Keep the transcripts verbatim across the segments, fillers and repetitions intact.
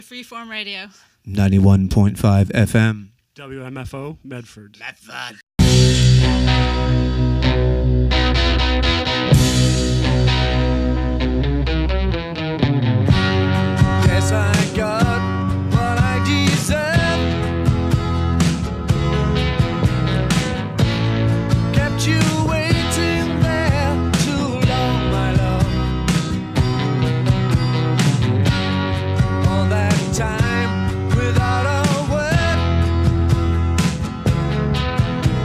Freeform Radio. ninety-one point five F M. W M F O, Medford. Medford. Yes, I got what I deserve. Kept you waiting there too long, my love. All that time without a word.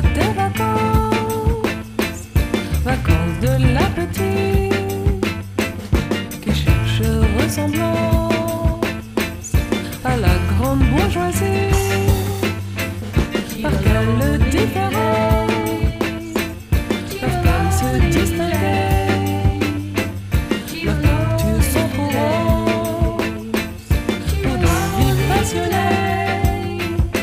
des vacances, vacances de la petite qui cherche ressemblance à la grande bourgeoisie. Par quelle différence peuvent-elles se distinguer? Leurs cultures sont trop roses pour des vies passionnées.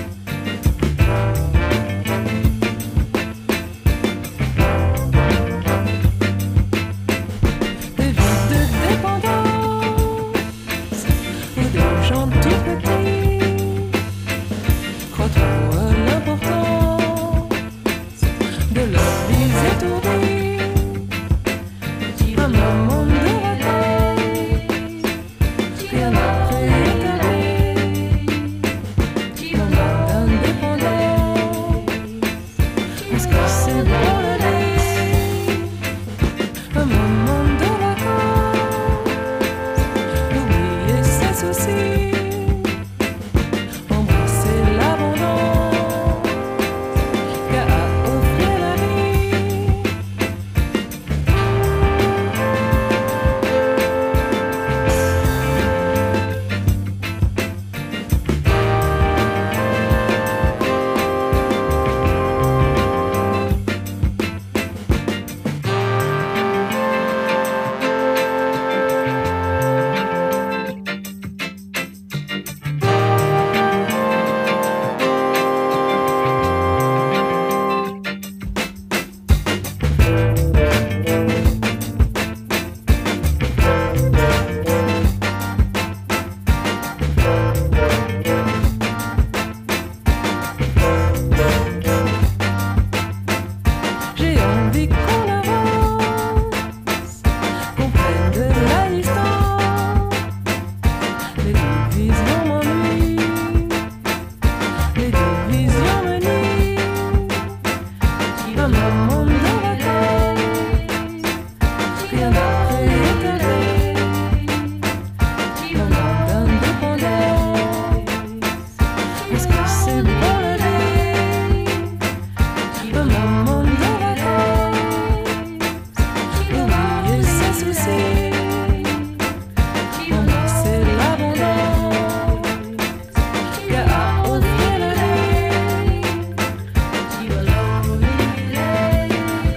Des vies de dépendance ou des gens tout petits. Crois-toi à l'importance de leur vie étourdie? Un moment de vacances, rien après établi. Moment d'indépendance, est-ce que c'est pour la vie? Un moment de vacances, oublier ses soucis, embrasser l'abondance qu'a à offrir la vie. J'ai envie qu'on avance, qu'on prenne de la distance. Les divisions m'ennuient, les divisions me nuisent. Un moment de vacances, rien d'après établi. Moment d'indépendance, est-ce que c'est bon la vie? Un moment de vacances, oublier ses soucis, embrasser l'abondance qu'a à offrir la vie.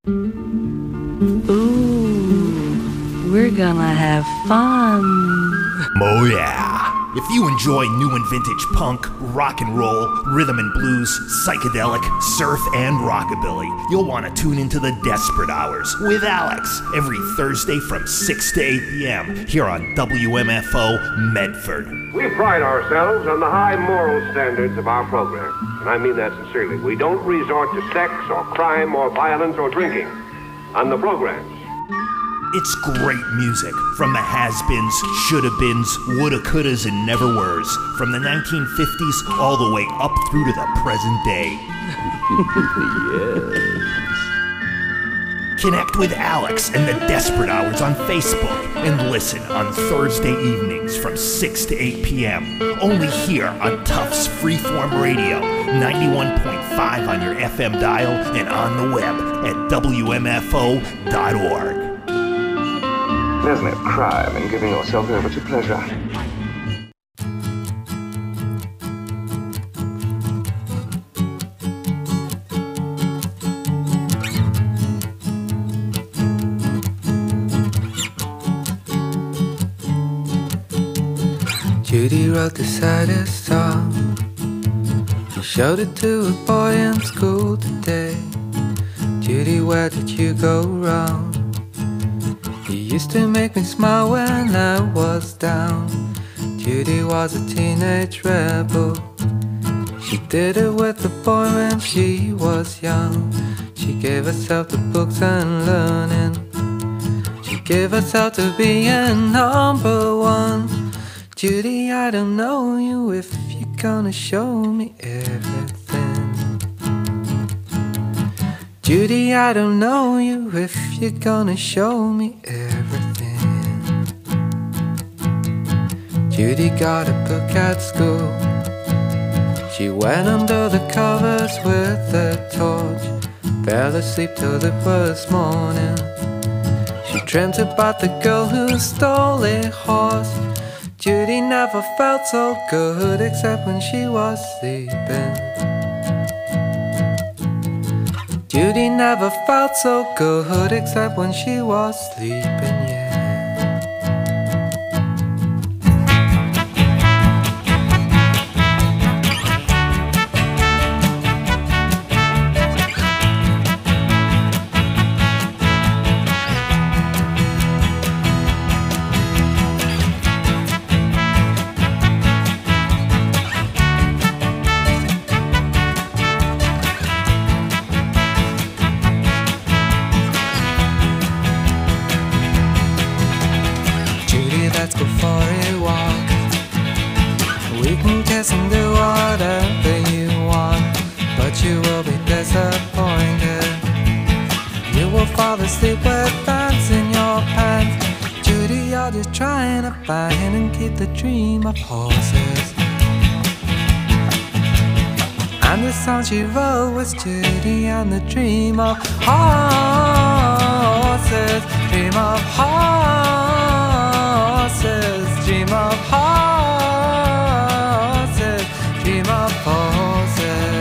Ooh, we're gonna have fun. Oh yeah! If you enjoy new and vintage punk, rock and roll, rhythm and blues, psychedelic, surf, and rockabilly, you'll want to tune into the Desperate Hours with Alex every Thursday from six to eight p.m. here on W M F O Medford. We pride ourselves on the high moral standards of our program, and I mean that sincerely. We don't resort to sex or crime or violence or drinking on the programs. It's great music from the has-beens, shoulda-beens, woulda-couldas, and never-weres, from the nineteen fifties all the way up through to the present day. Yes. Connect with Alex and the Desperate Hours on Facebook and listen on Thursday evenings from six to eight p.m. only here on Tufts Freeform Radio, ninety-one point five on your F M dial and on the web at W M F O dot org. There's no crime in giving yourself over to pleasure. Judy wrote the saddest song. She showed it to a boy in school today. Judy, where did you go wrong? You used to make me smile when I was down. Judy was a teenage rebel. She did it with a boy when she was young. She gave herself to books and learning. She gave herself to being number one. Judy, I don't know you if you're gonna show me everything. Judy, I don't know you if you're gonna show me everything. Judy got a book at school. She went under the covers with a torch, fell asleep till it was morning. She dreamt about the girl who stole a horse. Judy never felt so good except when she was sleeping. Judy never felt so good except when she was sleeping, yeah. Sleep with fans in your pants. Judy, you're just trying to find and keep the dream of horses. And the song she wrote was Judy and the dream of horses. Dream of horses. Dream of horses. Dream of horses.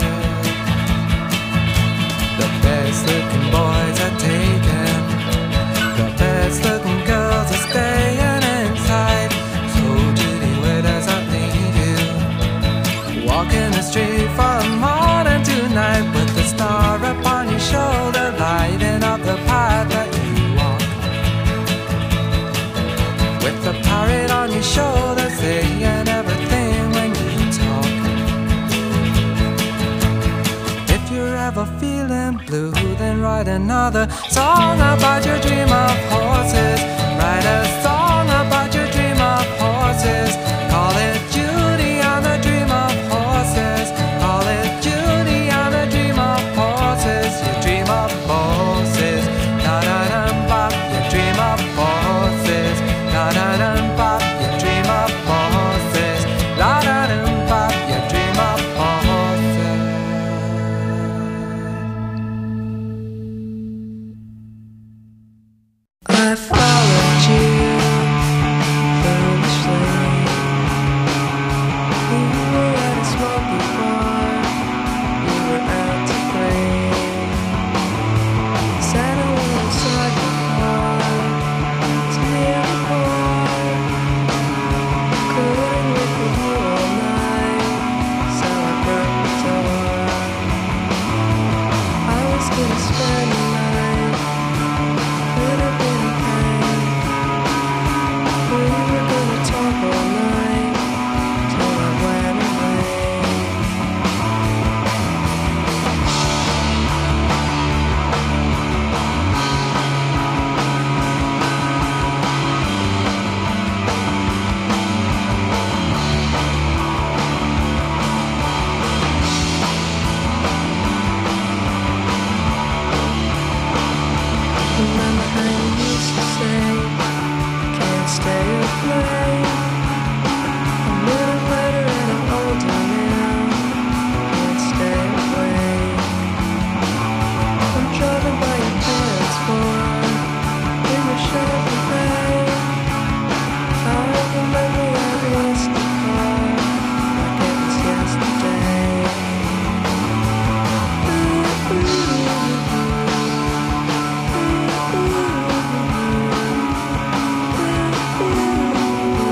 The best looking boys are taken. The best looking girls are staying inside. So Judy, where does that lead you? Walking the street from morning to night, with the star upon your shoulder, lighting up the path that you walk. With the parrot on your shoulder, saying everything when you talk. If you're ever feeling blue, then write another song about your dream of horses. Write a song about your dream of horses. Call it Judy and the dream of horses. Call it Judy and the dream of horses. Your dream of horses. Na na na bop. Your dream of horses. Na na na bop. Your dream of horses. La na na bop. Your dream of horses. I followed you foolishly. We were at a smoky bar. We were out to play. Sat Yesterday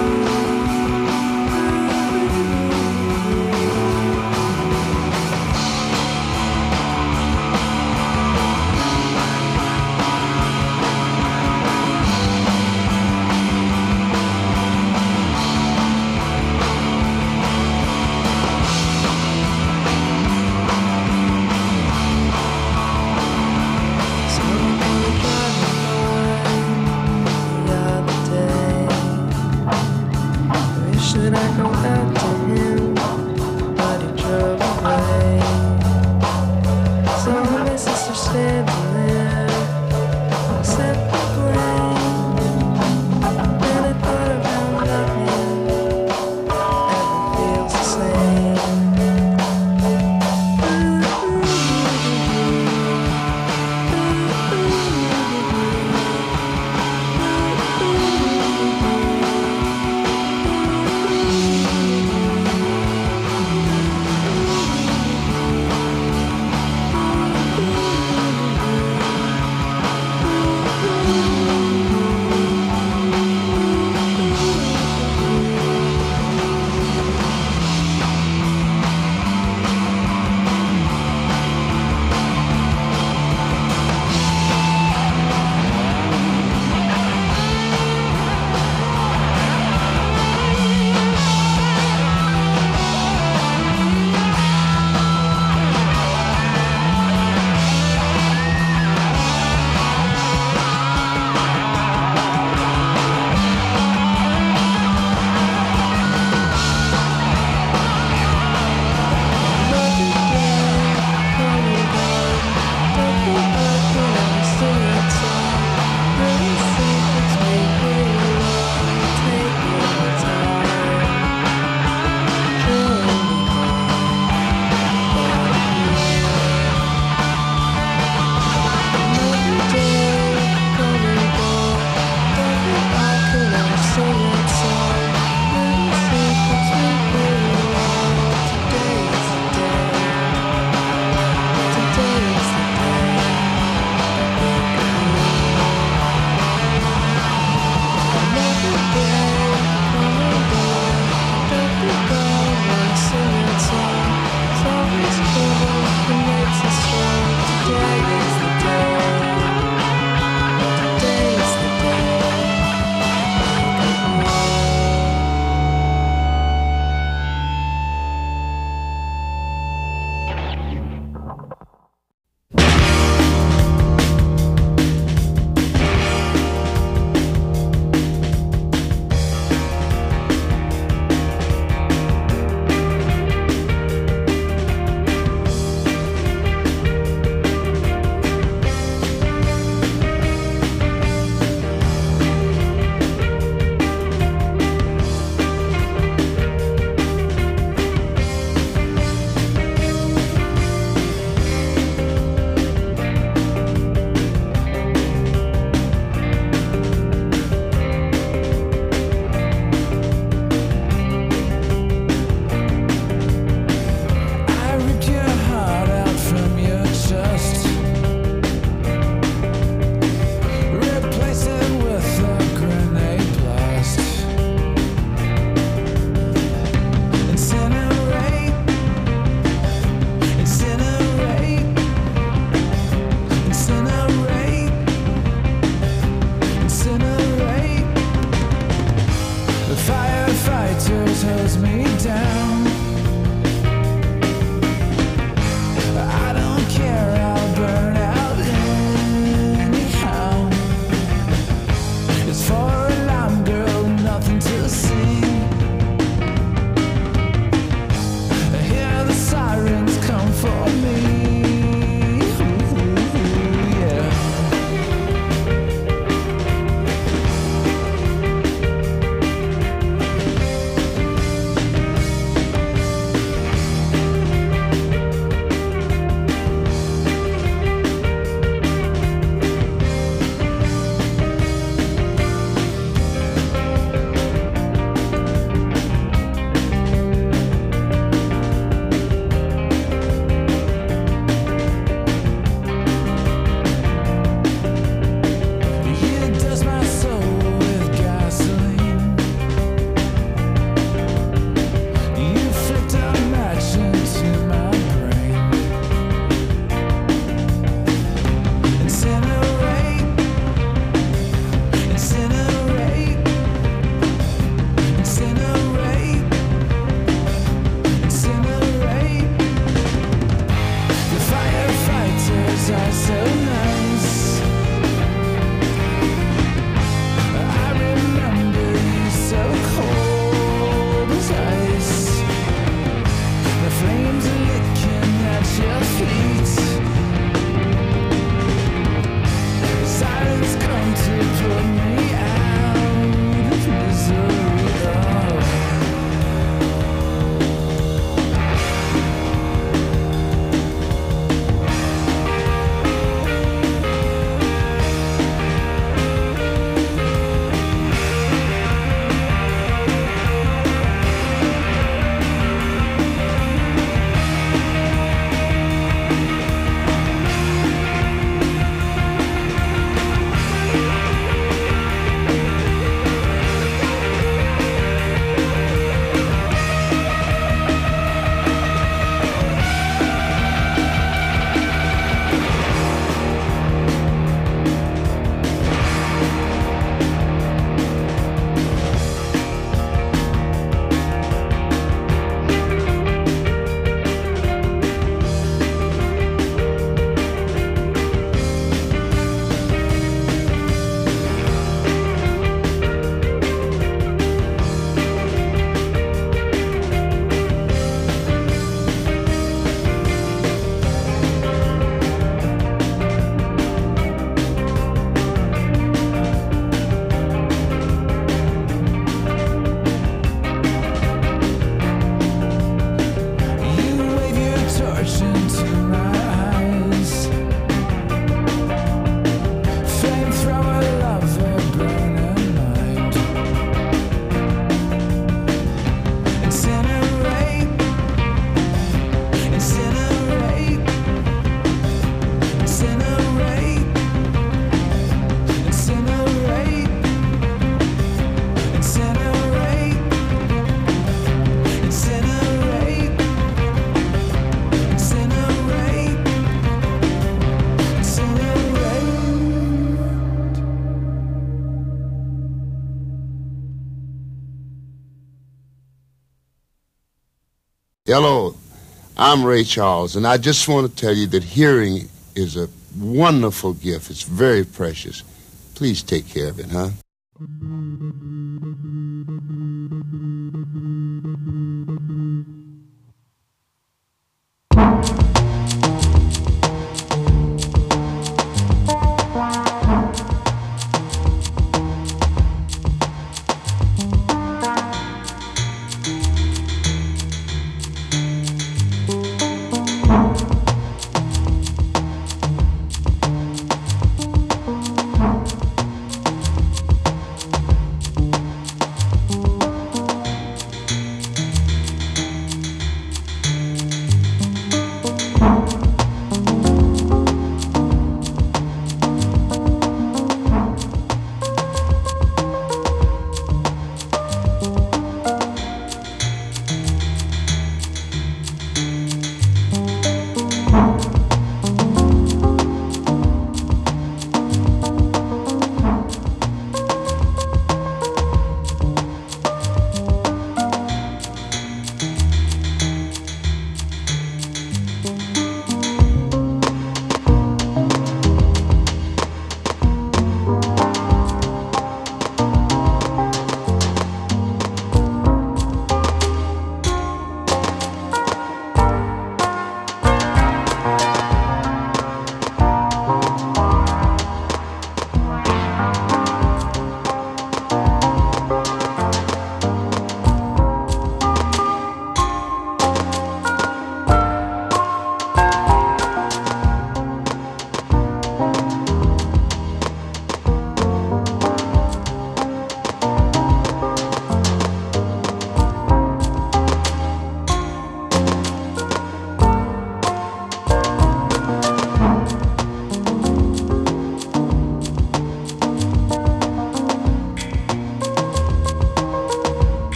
Hello, I'm Ray Charles, and I just want to tell you that hearing is a wonderful gift. It's very precious. Please take care of it, huh?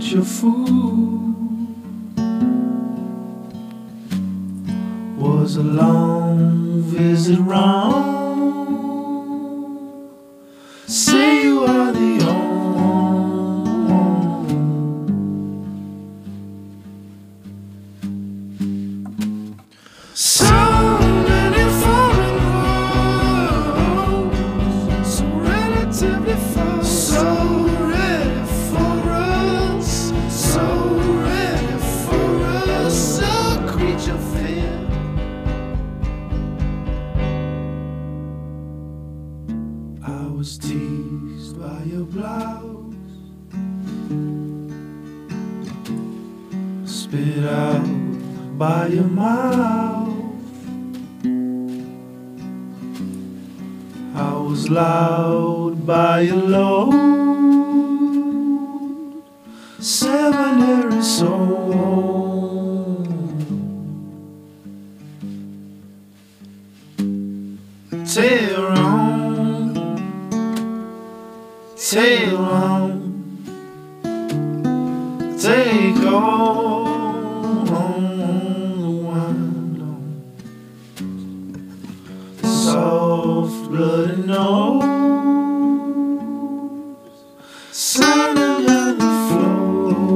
your food. Was a long visit wrong? Say you are the only. So many foreign roads, so relatively far, so ready for us, so ready for us, so creature fear. I was teased by your blouse, spit out by your mouth. I was loud by your load, seminary soul. Tail on, tail on, take all on the window. Soft bloody nose, sun under the floor.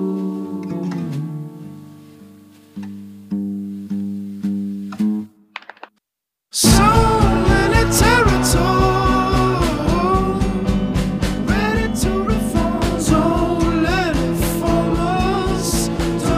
So many territories ready to reform. Don't let it form us.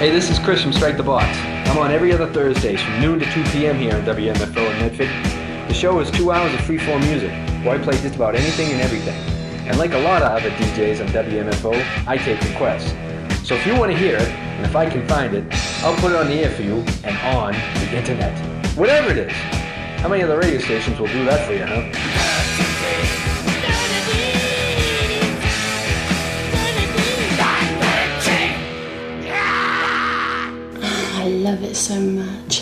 Hey, this is Chris from Strike the Box. I'm on every other Thursdays from noon to two p.m. here on W M F O in Medford. The show is two hours of free-form music, where I play just about anything and everything. And like a lot of other D Js on W M F O, I take requests. So if you want to hear it, and if I can find it, I'll put it on the air for you and on the internet. Whatever it is. How many other radio stations will do that for you, huh? I love it so much.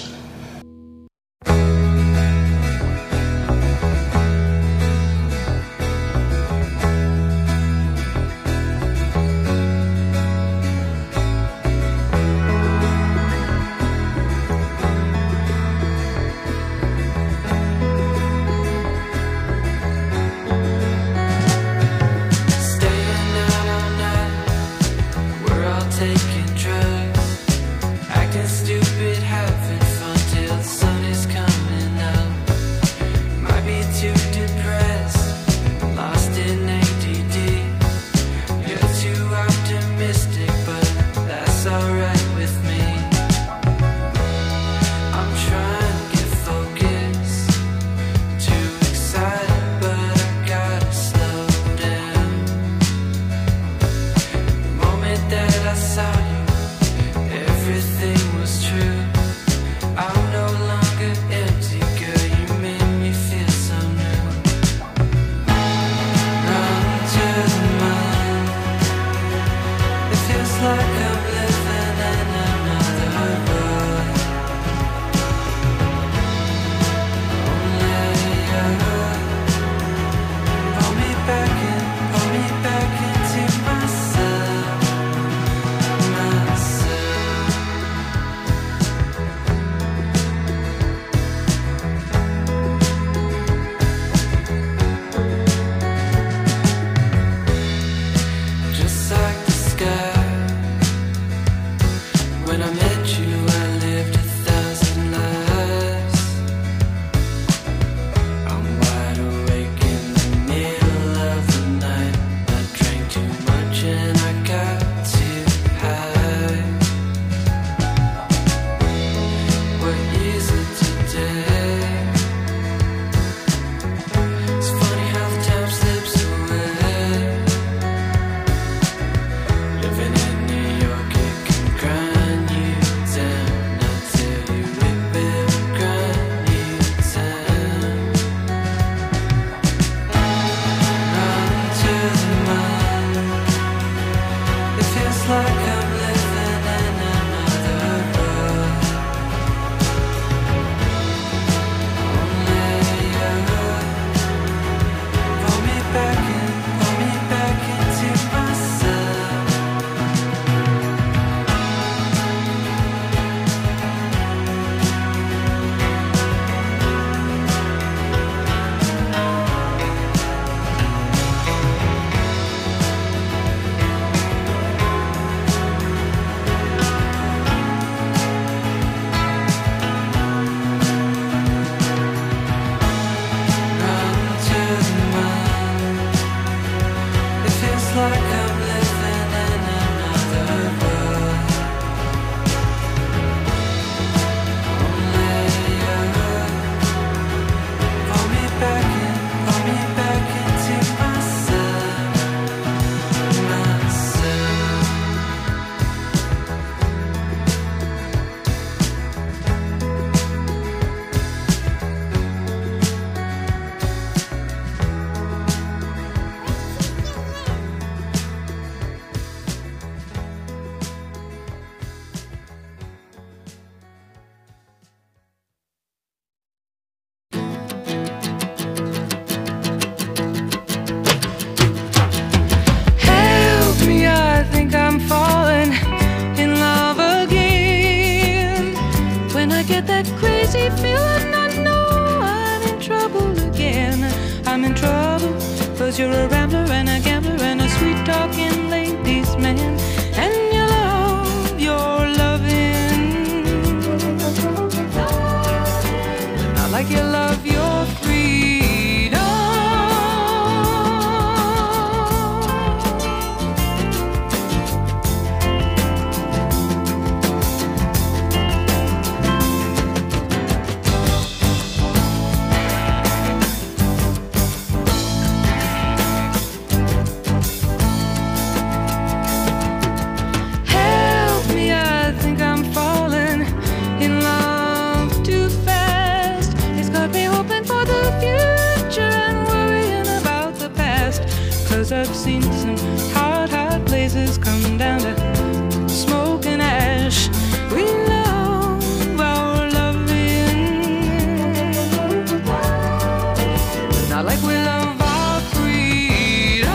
You're a rambler and a gambler and a sweet-talking ladies' man, and you love your loving, not like you love your freedom. 'cause I've seen some hot, hot places come down to smoke and ash. We love our loving, not like we love our freedom.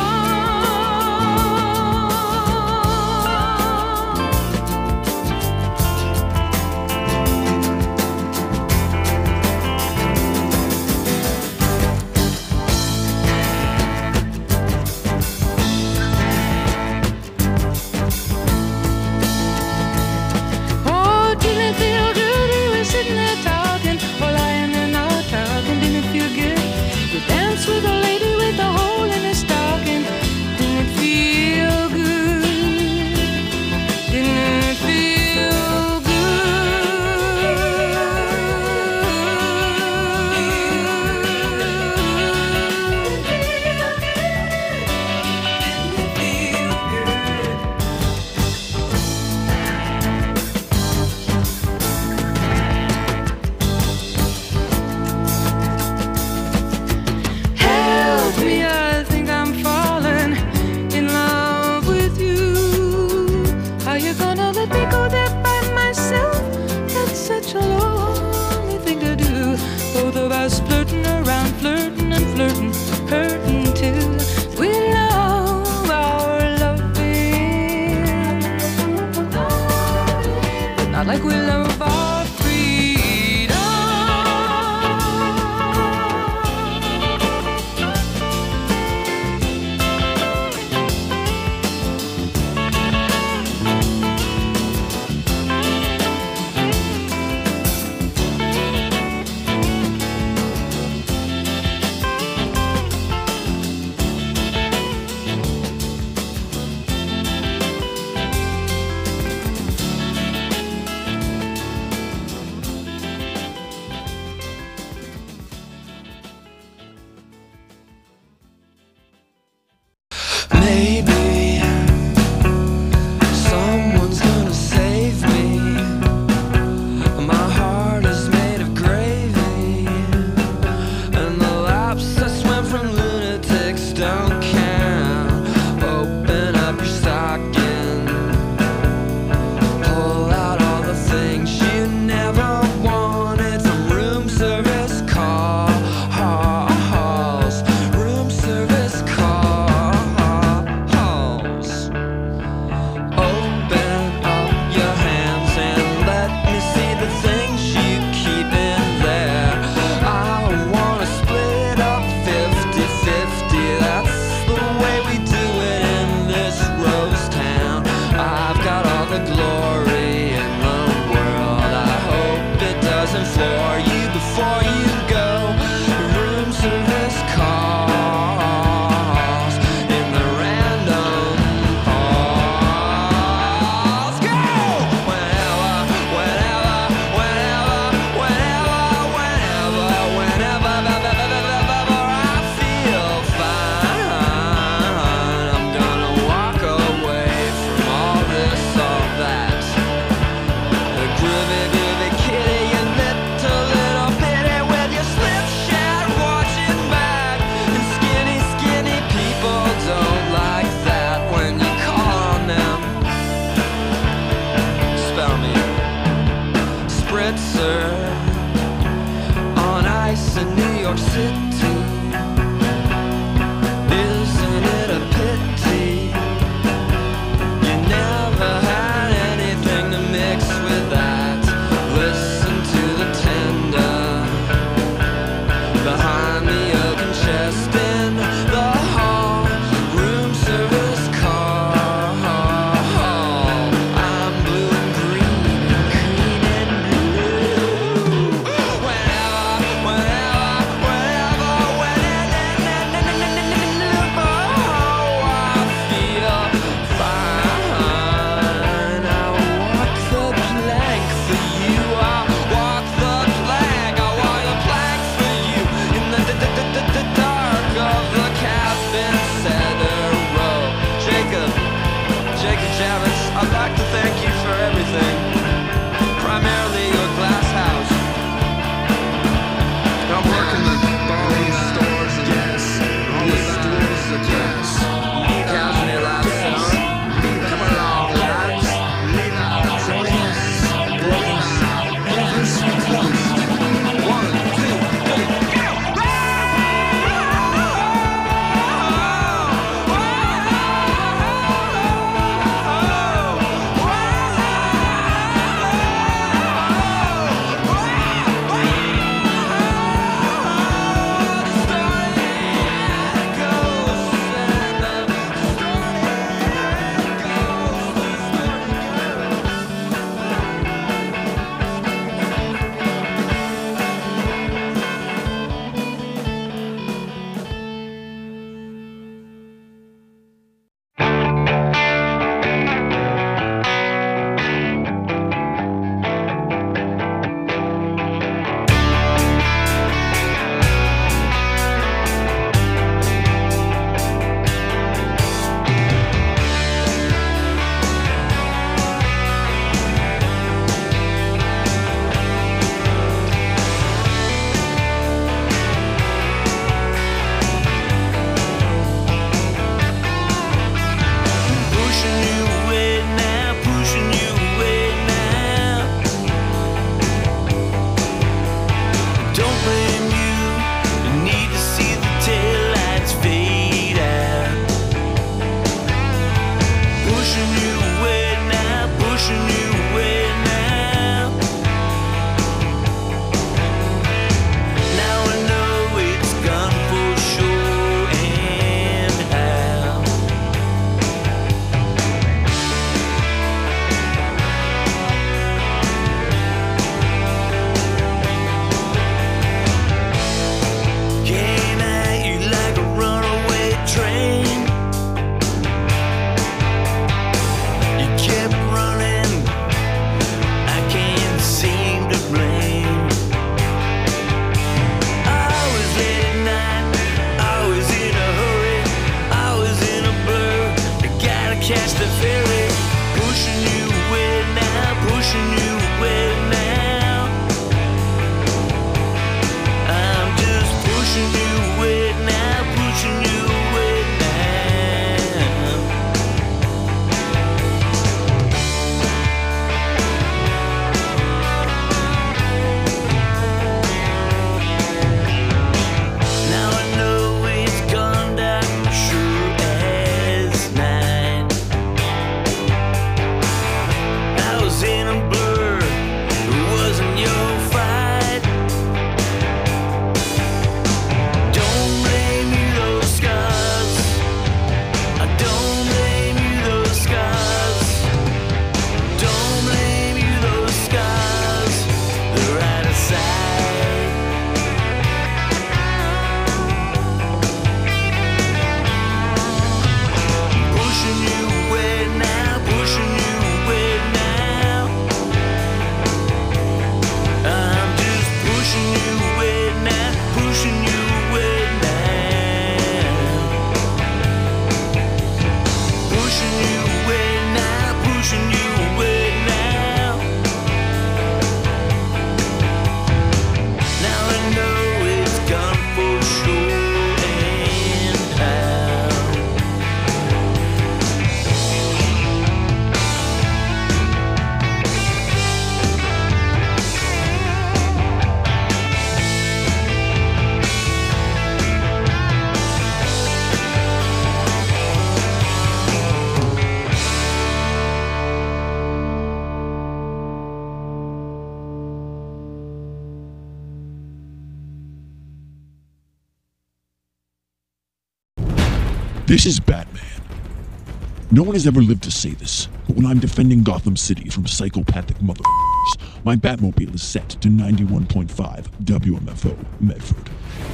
This is Batman. No one has ever lived to say this, but when I'm defending Gotham City from psychopathic motherfuckers, my Batmobile is set to ninety-one point five W M F O Medford.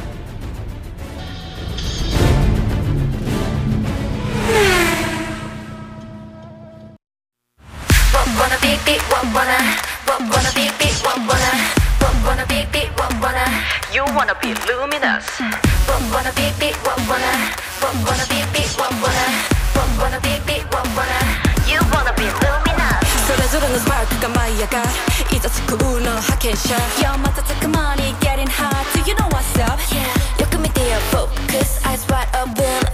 Wanna be beat, wanna, wanna be beat, wanna, wanna be beat, wanna. You wanna be luminous. Wanna be beat, wanna, wanna be beat, wanna, wanna be beat, wanna. You wanna be luminous. それぞれのスパークが舞い上がる。いざ作るの派遣者。Yo, またたくまに getting hot. Do you know what's up? Yeah. よく見てよ focus, eyes wide open.